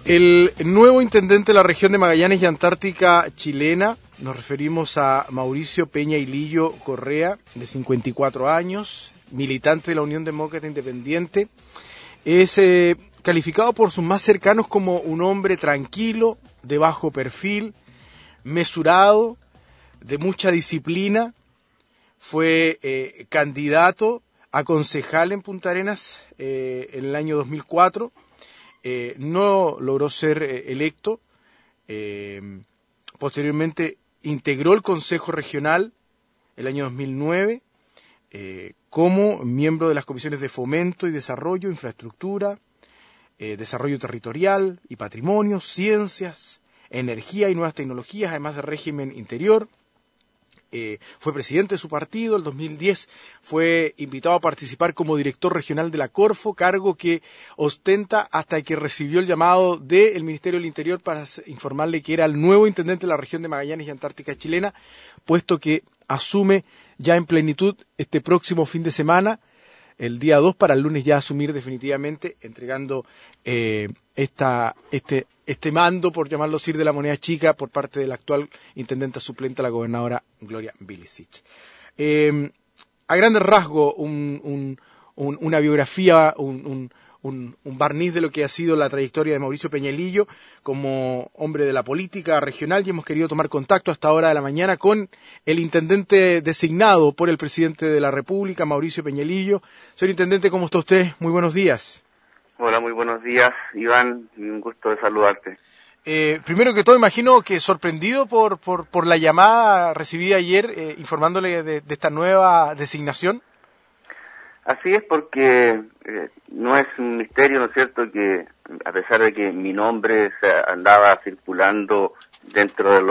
El nuevo intendente de la región de Magallanes y Antártica chilena, nos referimos a Mauricio Peña Hilillo Correa, de 54 años, militante de la Unión Demócrata Independiente, es calificado por sus más cercanos como un hombre tranquilo, de bajo perfil, mesurado, de mucha disciplina. Fue candidato a concejal en Punta Arenas en el año 2004. No logró ser electo. Posteriormente integró el Consejo Regional el año 2009 como miembro de las comisiones de Fomento y Desarrollo, Infraestructura, Desarrollo Territorial y Patrimonio, Ciencias, Energía y Nuevas Tecnologías, además de Régimen Interior. Fue presidente de su partido. En 2010 fue invitado a participar como director regional de la Corfo, cargo que ostenta hasta que recibió el llamado del Ministerio del Interior para informarle que era el nuevo intendente de la región de Magallanes y Antártica chilena, puesto que asume ya en plenitud este próximo fin de semana, el día 2, para el lunes ya asumir definitivamente, entregando este mando, por llamarlo así, de la moneda chica por parte de la actual intendenta suplente, la gobernadora Gloria Vilicic. A grandes rasgos, una biografía, un barniz de lo que ha sido la trayectoria de Mauricio Peña Hilillo como hombre de la política regional, y hemos querido tomar contacto hasta hora de la mañana con el intendente designado por el presidente de la República, Mauricio Peña Hilillo. Señor intendente, ¿cómo está usted? Muy buenos días. Hola, muy buenos días, Iván, un gusto de saludarte. Primero que todo, imagino que sorprendido por la llamada recibida ayer informándole de esta nueva designación. Así es, porque no es un misterio, ¿no es cierto?, que a pesar de que mi nombre se andaba circulando dentro de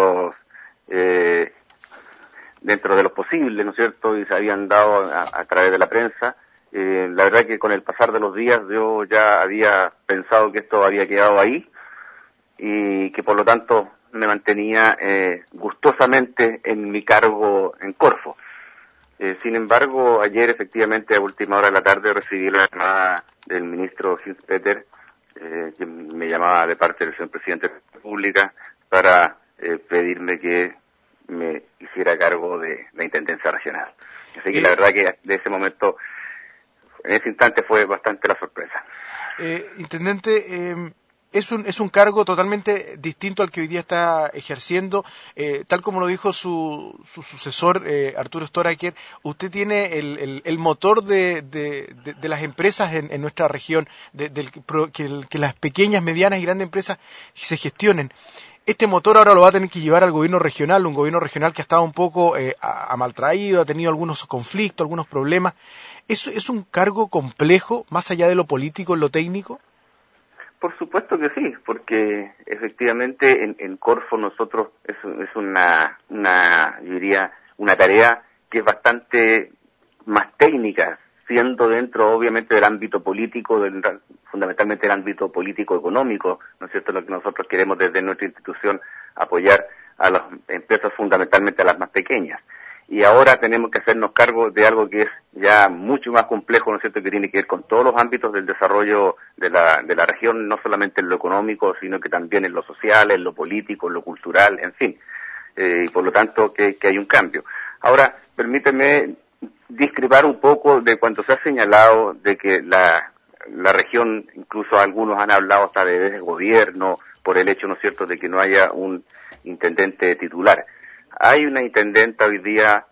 los posibles, ¿no es cierto?, y se habían dado a través de la prensa, la verdad que con el pasar de los días yo ya había pensado que esto había quedado ahí y que por lo tanto me mantenía gustosamente en mi cargo en Corfo. Sin embargo, ayer efectivamente a última hora de la tarde recibí la llamada del ministro Gils Peter, que me llamaba de parte del señor presidente de la República para pedirme que me hiciera cargo de la Intendencia Regional. Así que la verdad que de ese momento, en ese instante fue bastante la sorpresa. Intendente, es un cargo totalmente distinto al que hoy día está ejerciendo. Tal como lo dijo su sucesor, Arturo Storaker, usted tiene el motor de las empresas en nuestra región, que las pequeñas, medianas y grandes empresas se gestionen. Este motor ahora lo va a tener que llevar al gobierno regional, un gobierno regional que ha estado un poco maltraído, ha tenido algunos conflictos, algunos problemas. ¿Es un cargo complejo, más allá de lo político, en lo técnico? Por supuesto que sí, porque efectivamente en Corfo nosotros es una yo diría, una tarea que es bastante más técnica, siendo dentro obviamente del ámbito político, fundamentalmente del ámbito político-económico, ¿no es cierto?, lo que nosotros queremos desde nuestra institución apoyar a las empresas, fundamentalmente a las más pequeñas. Y ahora tenemos que hacernos cargo de algo que es ya mucho más complejo, ¿no es cierto?, que tiene que ver con todos los ámbitos del desarrollo de la región, no solamente en lo económico, sino que también en lo social, en lo político, en lo cultural, en fin. Y por lo tanto que hay un cambio. Ahora, permíteme discrepar un poco de cuanto se ha señalado de que la región, incluso algunos han hablado hasta de desgobierno, por el hecho, ¿no es cierto?, de que no haya un intendente titular. Hay una intendenta hoy día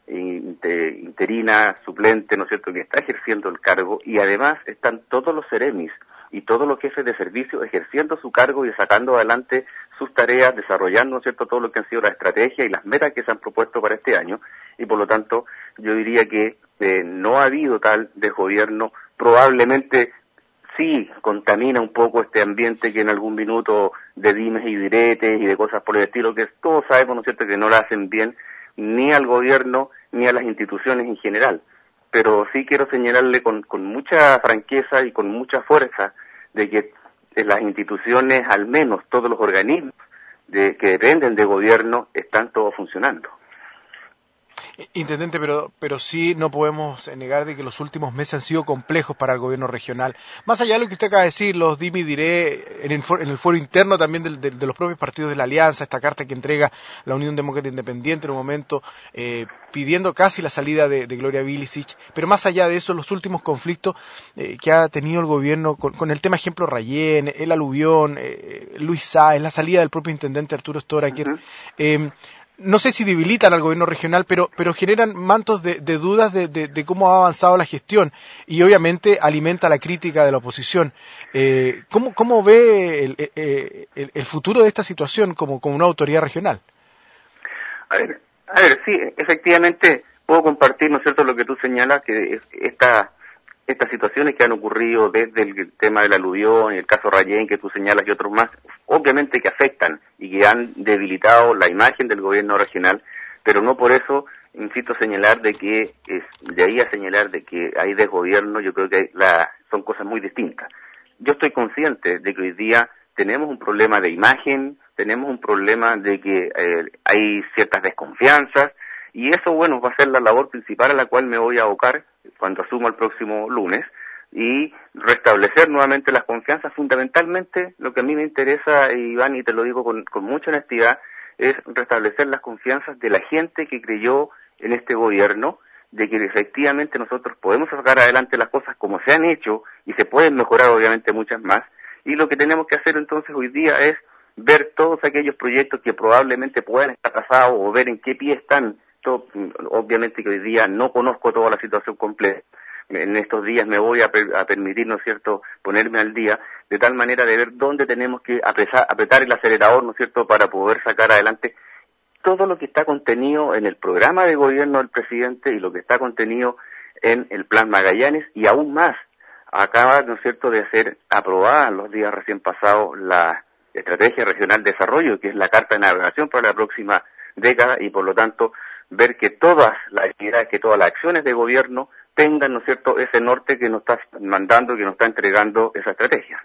interina, suplente, ¿no es cierto?, que está ejerciendo el cargo, y además están todos los seremis y todos los jefes de servicio ejerciendo su cargo y sacando adelante sus tareas, desarrollando, ¿no es cierto?, todo lo que han sido la estrategia y las metas que se han propuesto para este año, y por lo tanto yo diría que no ha habido tal desgobierno. Probablemente sí contamina un poco este ambiente que en algún minuto de dimes y diretes y de cosas por el estilo, que todos sabemos, ¿no es cierto?, que no la hacen bien ni al gobierno ni a las instituciones en general. Pero sí quiero señalarle con mucha franqueza y con mucha fuerza de que en las instituciones, al menos todos los organismos que dependen de gobierno, están todos funcionando. Intendente, pero sí no podemos negar de que los últimos meses han sido complejos para el gobierno regional. Más allá de lo que usted acaba de decir, los dime y diré en el foro interno también de los propios partidos de la Alianza, esta carta que entrega la Unión Demócrata Independiente en un momento pidiendo casi la salida de Gloria Vilicic, pero más allá de eso, los últimos conflictos que ha tenido el gobierno con el tema ejemplo Rayén, el aluvión, Luis Sáez, la salida del propio intendente Arturo Storaker, no sé si debilitan al gobierno regional, pero generan mantos de dudas de cómo ha avanzado la gestión y obviamente alimenta la crítica de la oposición. ¿Cómo ve el futuro de esta situación como una autoridad regional? A ver, sí, efectivamente puedo compartir, ¿no es cierto?, lo que tú señalas, que estas situaciones que han ocurrido desde el tema del aluvión y el caso Rayén que tú señalas y otros más, obviamente que afectan y que han debilitado la imagen del gobierno regional, pero no por eso, insisto, señalar de que de ahí a señalar de que hay desgobierno, yo creo que son cosas muy distintas. Yo estoy consciente de que hoy día tenemos un problema de imagen, tenemos un problema de que hay ciertas desconfianzas, y eso, bueno, va a ser la labor principal a la cual me voy a abocar cuando asuma el próximo lunes, y restablecer nuevamente las confianzas. Fundamentalmente, lo que a mí me interesa, Iván, y te lo digo con mucha honestidad, es restablecer las confianzas de la gente que creyó en este gobierno, de que efectivamente nosotros podemos sacar adelante las cosas como se han hecho, y se pueden mejorar obviamente muchas más, y lo que tenemos que hacer entonces hoy día es ver todos aquellos proyectos que probablemente puedan estar atrasados o ver en qué pie están. Obviamente que hoy día no conozco toda la situación completa. En estos días me voy a permitir, ¿no es cierto?, ponerme al día, de tal manera de ver dónde tenemos que apretar el acelerador, ¿no es cierto?, para poder sacar adelante todo lo que está contenido en el programa de gobierno del presidente y lo que está contenido en el Plan Magallanes, y aún más. Acaba, ¿no es cierto?, de ser aprobada en los días recién pasados la Estrategia Regional de Desarrollo, que es la carta de navegación para la próxima década, y por lo tanto ver que todas las actividades, que todas las acciones de gobierno tengan, ¿no es cierto?, ese norte que nos está mandando, que nos está entregando esa estrategia.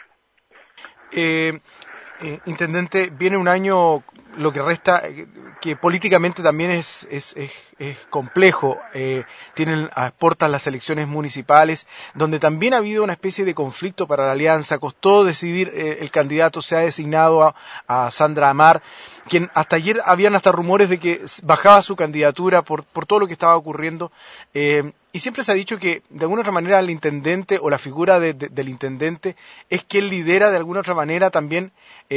Intendente, viene un año, lo que resta, que políticamente también es complejo. Aportan las elecciones municipales, donde también ha habido una especie de conflicto para la alianza. Costó decidir el candidato, se ha designado a Sandra Amar, quien hasta ayer habían hasta rumores de que bajaba su candidatura por todo lo que estaba ocurriendo. Y siempre se ha dicho que, de alguna otra manera, el intendente o la figura del intendente es quien lidera de alguna otra manera también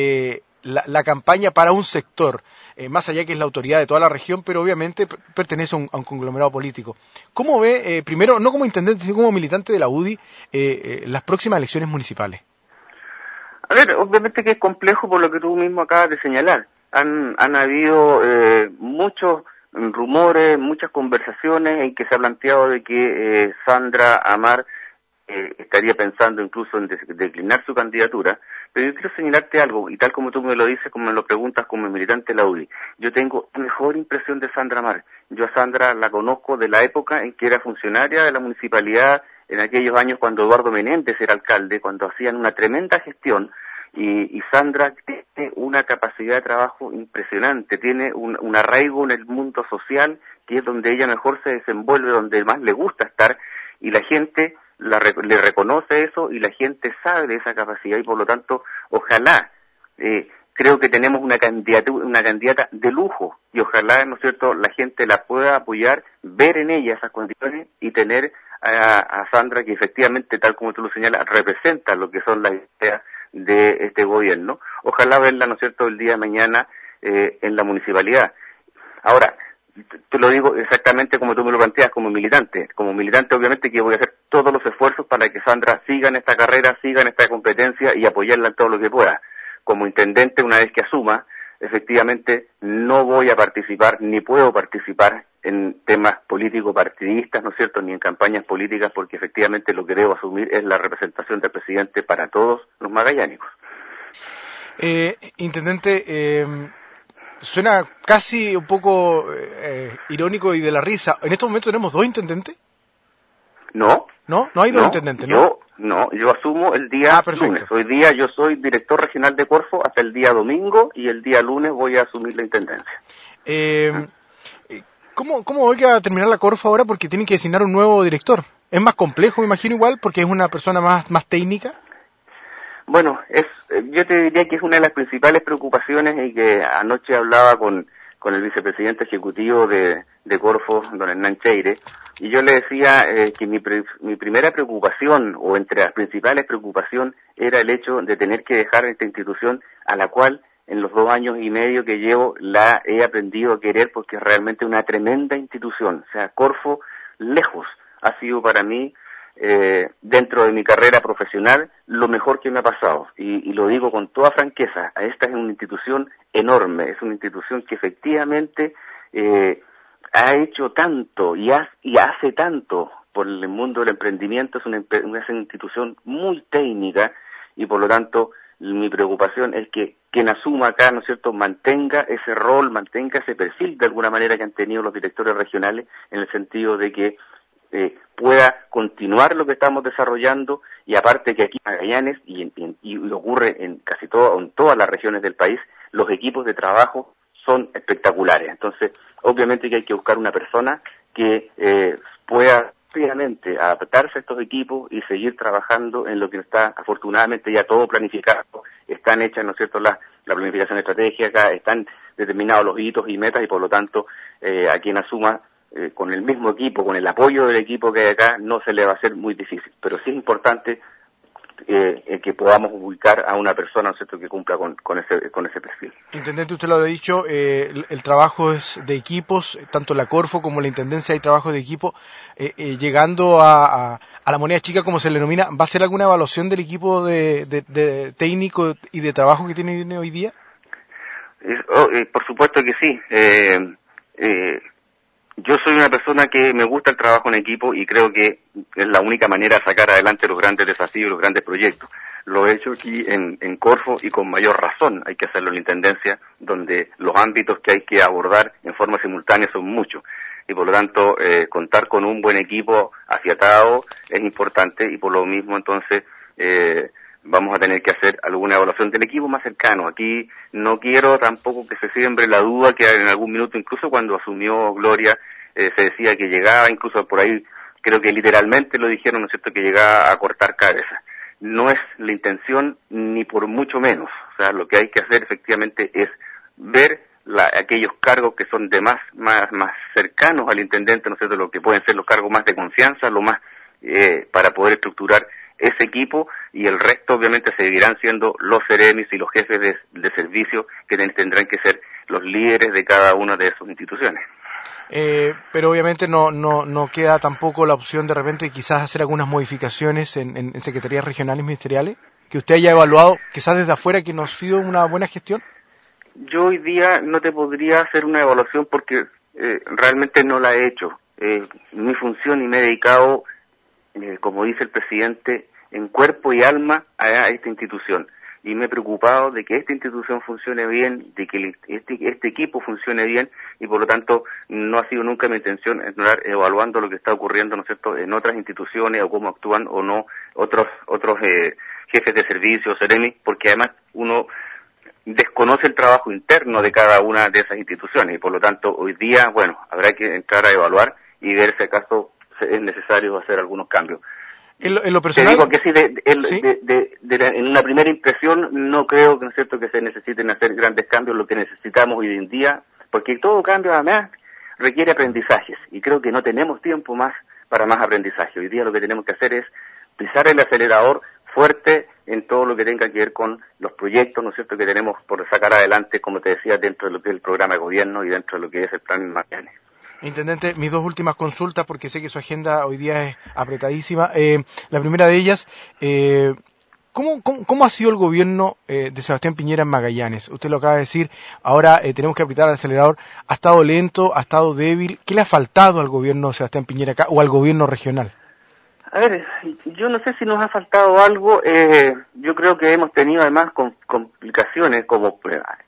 la campaña para un sector, más allá que es la autoridad de toda la región, pero obviamente pertenece a un conglomerado político. ¿Cómo ve, primero, no como intendente, sino como militante de la UDI, las próximas elecciones municipales? A ver, obviamente que es complejo por lo que tú mismo acabas de señalar. Han habido muchos rumores, muchas conversaciones en que se ha planteado de que Sandra Amar estaría pensando incluso en declinar su candidatura, pero yo quiero señalarte algo, y tal como tú me lo dices, como me lo preguntas como militante de la UDI, yo tengo la mejor impresión de Sandra Amar. Yo a Sandra la conozco de la época en que era funcionaria de la municipalidad, en aquellos años cuando Eduardo Menéndez era alcalde, cuando hacían una tremenda gestión, y Sandra tiene una capacidad de trabajo impresionante, tiene un arraigo en el mundo social, que es donde ella mejor se desenvuelve, donde más le gusta estar, y la gente le reconoce eso, y la gente sabe de esa capacidad, y por lo tanto, ojalá, creo que tenemos una candidata de lujo, y ojalá, ¿no es cierto?, la gente la pueda apoyar, ver en ella esas condiciones, y tener a Sandra, que efectivamente, tal como tú lo señalas, representa lo que son las ideas de este gobierno. Ojalá verla, ¿no es cierto?, el día de mañana en la municipalidad. Ahora, te lo digo exactamente como tú me lo planteas, como militante. Como militante, obviamente, que voy a hacer todos los esfuerzos para que Sandra siga en esta carrera, siga en esta competencia y apoyarla en todo lo que pueda. Como intendente, una vez que asuma, efectivamente, no voy a participar, ni puedo participar en temas políticos partidistas, ¿no es cierto?, ni en campañas políticas, porque efectivamente lo que debo asumir es la representación del presidente para todos los magallánicos. Intendente, suena casi un poco irónico y de la risa. ¿En estos momentos tenemos dos intendentes? No. ¿No? No hay dos intendentes, ¿no? Yo asumo el día lunes. Hoy día yo soy director regional de Corfo hasta el día domingo, y el día lunes voy a asumir la intendencia. ¿Cómo ve que va a terminar la Corfo ahora? Porque tienen que designar un nuevo director. ¿Es más complejo, me imagino, igual, porque es una persona más técnica? Bueno, yo te diría que es una de las principales preocupaciones y que anoche hablaba con el vicepresidente ejecutivo de Corfo, don Hernán Cheire, y yo le decía que mi primera preocupación, o entre las principales preocupaciones, era el hecho de tener que dejar esta institución a la cual en los 2 años y medio que llevo la he aprendido a querer porque es realmente una tremenda institución. O sea, Corfo, lejos, ha sido para mí, dentro de mi carrera profesional, lo mejor que me ha pasado. Y lo digo con toda franqueza, esta es una institución enorme, es una institución que efectivamente ha hecho tanto y hace tanto por el mundo del emprendimiento. Es una institución muy técnica y por lo tanto mi preocupación es que quien asuma acá, ¿no es cierto?, mantenga ese rol, mantenga ese perfil de alguna manera que han tenido los directores regionales, en el sentido de que pueda continuar lo que estamos desarrollando, y aparte que aquí en Magallanes, y ocurre en en todas las regiones del país, los equipos de trabajo son espectaculares. Entonces, obviamente que hay que buscar una persona que pueda rápidamente adaptarse a estos equipos y seguir trabajando en lo que está afortunadamente ya todo planificado, están hechas, ¿no es cierto?, la planificación estratégica, están determinados los hitos y metas, y por lo tanto a quien asuma con el mismo equipo, con el apoyo del equipo que hay acá, no se le va a hacer muy difícil. Pero sí es importante que podamos ubicar a una persona, ¿no es cierto?, que cumpla con ese perfil. Intendente, usted lo ha dicho, el trabajo es de equipos, tanto la Corfo como la Intendencia hay trabajo de equipo. Llegando a la moneda chica, como se le denomina, ¿va a ser alguna evaluación del equipo de técnico y de trabajo que tiene hoy día? Por supuesto que sí. Yo soy una persona que me gusta el trabajo en equipo y creo que es la única manera de sacar adelante los grandes desafíos, los grandes proyectos. Lo he hecho aquí en Corfo y con mayor razón hay que hacerlo en la Intendencia, donde los ámbitos que hay que abordar en forma simultánea son muchos. Y por lo tanto, contar con un buen equipo afiatado es importante, y por lo mismo entonces vamos a tener que hacer alguna evaluación del equipo más cercano. Aquí no quiero tampoco que se siembre la duda que en algún minuto, incluso cuando asumió Gloria, se decía que llegaba, incluso por ahí creo que literalmente lo dijeron, ¿no es cierto?, que llegaba a cortar cabezas. No es la intención, ni por mucho menos. O sea, lo que hay que hacer efectivamente es ver aquellos cargos que son de más cercanos al intendente, ¿no es cierto?, lo que pueden ser los cargos más de confianza, lo más para poder estructurar ese equipo, y el resto obviamente seguirán siendo los seremis y los jefes de servicio, que tendrán que ser los líderes de cada una de sus instituciones. Pero obviamente no queda tampoco la opción de repente quizás hacer algunas modificaciones en secretarías regionales ministeriales, que usted haya evaluado quizás desde afuera que no ha sido una buena gestión. Yo hoy día no te podría hacer una evaluación porque realmente no la he hecho. Mi función, y me he dedicado, como dice el presidente, en cuerpo y alma a esta institución. Y me he preocupado de que esta institución funcione bien, de que este equipo funcione bien, y por lo tanto no ha sido nunca mi intención estar evaluando lo que está ocurriendo, ¿no es cierto?, en otras instituciones, o cómo actúan o no otros jefes de servicio, seremi, porque además uno desconoce el trabajo interno de cada una de esas instituciones, y por lo tanto hoy día, bueno, habrá que entrar a evaluar y ver si acaso es necesario hacer algunos cambios. En lo personal, te digo que sí, en una primera impresión no creo, ¿no es cierto?, que se necesiten hacer grandes cambios. Lo que necesitamos hoy en día, porque todo cambio además requiere aprendizajes, y creo que no tenemos tiempo más para más aprendizaje. Hoy día lo que tenemos que hacer es pisar el acelerador fuerte en todo lo que tenga que ver con los proyectos, ¿no es cierto?, que tenemos por sacar adelante, como te decía, dentro de lo que es el programa de gobierno y dentro de lo que es el plan Magallanes. Intendente, mis 2 últimas consultas, porque sé que su agenda hoy día es apretadísima. La primera de ellas, ¿cómo ha sido el gobierno de Sebastián Piñera en Magallanes? Usted lo acaba de decir, ahora tenemos que apretar el acelerador. ¿Ha estado lento? ¿Ha estado débil? ¿Qué le ha faltado al gobierno de Sebastián Piñera acá, o al gobierno regional? A ver, yo no sé si nos ha faltado algo. Yo creo que hemos tenido además complicaciones, como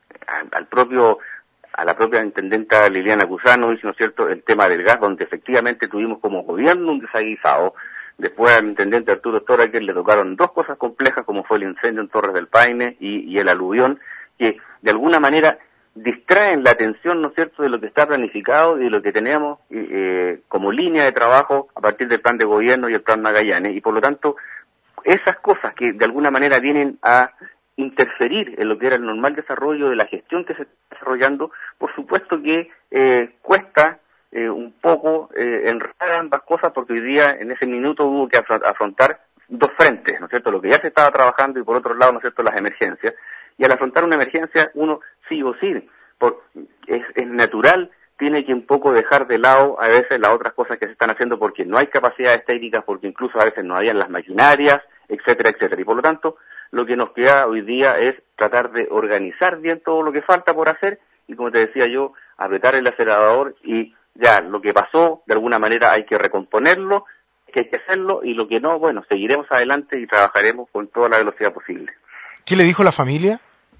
a la propia intendenta Liliana Cusano, ¿no es cierto?, el tema del gas, donde efectivamente tuvimos como gobierno un desaguisado. Después al intendente Arturo Tora, que le tocaron 2 cosas complejas, como fue el incendio en Torres del Paine y el aluvión, que de alguna manera distraen la atención, ¿no es cierto?, de lo que está planificado y de lo que tenemos como línea de trabajo a partir del plan de gobierno y el plan Magallanes, y por lo tanto, esas cosas que de alguna manera vienen a interferir en lo que era el normal desarrollo de la gestión que se está desarrollando, por supuesto que cuesta un poco enredar ambas cosas, porque hoy día, en ese minuto, hubo que afrontar dos frentes, ¿no es cierto?, lo que ya se estaba trabajando y por otro lado, ¿no es cierto?, las emergencias. Y al afrontar una emergencia, uno sí o sí, es natural, tiene que un poco dejar de lado a veces las otras cosas que se están haciendo porque no hay capacidades técnicas, porque incluso a veces no habían las maquinarias, etcétera, etcétera. Y por lo tanto, lo que nos queda hoy día es tratar de organizar bien todo lo que falta por hacer y, como te decía yo, apretar el acelerador y ya, lo que pasó, de alguna manera hay que recomponerlo, que hay que hacerlo, y lo que no, bueno, seguiremos adelante y trabajaremos con toda la velocidad posible. ¿Qué le dijo la familia?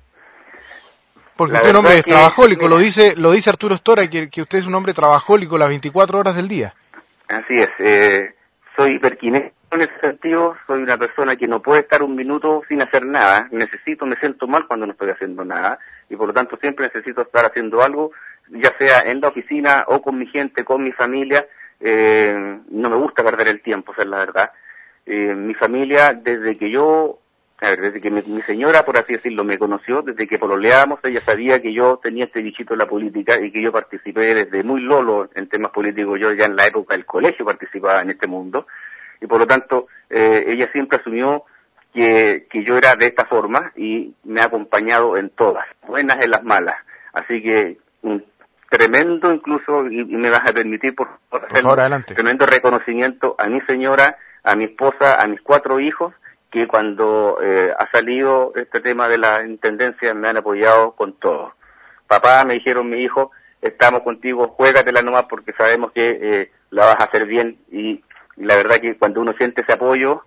Porque usted es un hombre trabajólico, mira, lo dice Arturo Stora, que usted es un hombre trabajólico las 24 horas del día. Así es, soy hiperkinético en ese sentido, soy una persona que no puede estar un minuto sin hacer nada, me siento mal cuando no estoy haciendo nada, y por lo tanto siempre necesito estar haciendo algo, ya sea en la oficina o con mi gente, con mi familia. No me gusta perder el tiempo, esa es la verdad. Mi familia, desde que mi señora, por así decirlo, me conoció, desde que pololeábamos, ella sabía que yo tenía este bichito en la política y que yo participé desde muy lolo en temas políticos. Yo ya en la época del colegio participaba en este mundo, y por lo tanto ella siempre asumió que yo era de esta forma y me ha acompañado en todas, buenas y las malas. Así que un tremendo, incluso, y me vas a permitir por favor, adelante, tremendo reconocimiento a mi señora, a mi esposa, a mis 4 hijos, que cuando ha salido este tema de la intendencia me han apoyado con todo. Papá, me dijeron, mi hijo, estamos contigo, juégatela nomás porque sabemos que la vas a hacer bien, y la verdad que cuando uno siente ese apoyo,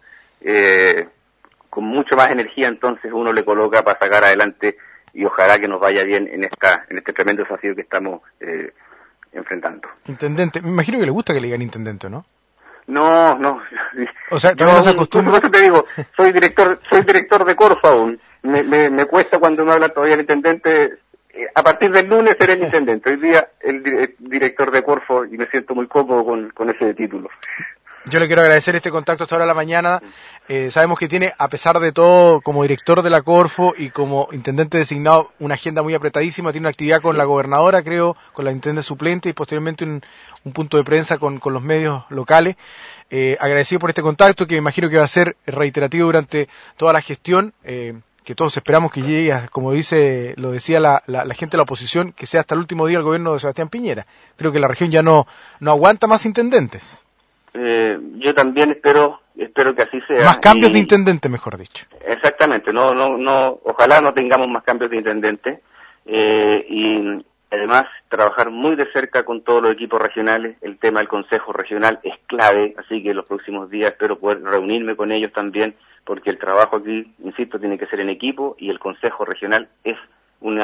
con mucho más energía, entonces uno le coloca para sacar adelante, y ojalá que nos vaya bien en este tremendo desafío que estamos enfrentando. Intendente, me imagino que le gusta que le digan intendente, ¿no? No. O sea, también nos acostumbra. Por eso te digo, soy director de Corfo aún. Me cuesta cuando me habla todavía el intendente. A partir del lunes seré el intendente. Hoy día el director de Corfo, y me siento muy cómodo con ese título. Yo le quiero agradecer este contacto hasta ahora de la mañana. Sabemos que tiene, a pesar de todo, como director de la Corfo y como intendente designado, una agenda muy apretadísima. Tiene una actividad con la gobernadora, creo, con la intendente suplente, y posteriormente un punto de prensa con los medios locales. Agradecido por este contacto, que me imagino que va a ser reiterativo durante toda la gestión, que todos esperamos que llegue, como lo decía la gente de la oposición, que sea hasta el último día el gobierno de Sebastián Piñera. Creo que la región ya no aguanta más intendentes. Yo también espero que así sea. Más cambios de intendente, mejor dicho. Exactamente, ojalá no tengamos más cambios de intendente, y además trabajar muy de cerca con todos los equipos regionales. El tema del Consejo Regional es clave, así que los próximos días espero poder reunirme con ellos también, porque el trabajo aquí, insisto, tiene que ser en equipo, y el Consejo Regional es un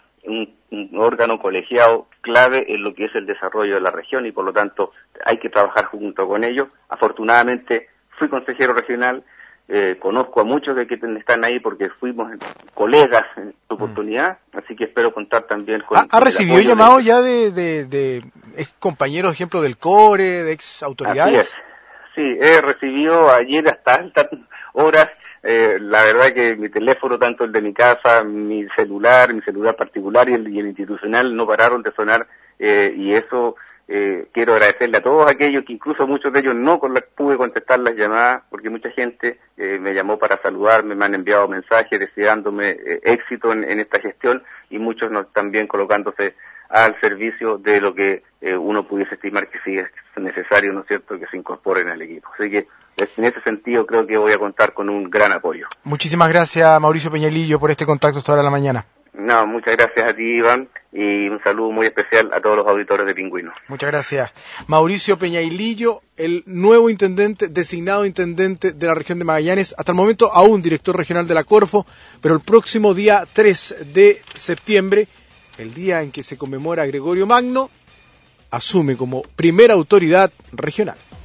órgano colegiado clave en lo que es el desarrollo de la región, y por lo tanto hay que trabajar junto con ellos. Afortunadamente fui consejero regional, conozco a muchos de quienes están ahí porque fuimos colegas en su oportunidad, así que espero contar también con... ¿Ha recibido llamados ya de ex compañeros, ejemplo, del CORE, de ex autoridades? Así es. Sí, he recibido ayer hasta altas horas. La verdad que mi teléfono, tanto el de mi casa, mi celular particular y el institucional, no pararon de sonar, y eso quiero agradecerle a todos aquellos que incluso muchos de ellos no pude contestar las llamadas, porque mucha gente me llamó para saludarme, me han enviado mensajes deseándome éxito en esta gestión, y muchos también colocándose al servicio de lo que uno pudiese estimar que sí es necesario, ¿no es cierto?, que se incorporen al equipo. Así que en ese sentido creo que voy a contar con un gran apoyo. Muchísimas gracias, Mauricio Peñailillo, por este contacto hasta ahora de la mañana. No, muchas gracias a ti, Iván, y un saludo muy especial a todos los auditores de Pingüino. Muchas gracias. Mauricio Peñailillo, el nuevo intendente, designado intendente de la región de Magallanes, hasta el momento aún director regional de la Corfo, pero el próximo día 3 de septiembre, el día en que se conmemora a Gregorio Magno, asume como primera autoridad regional.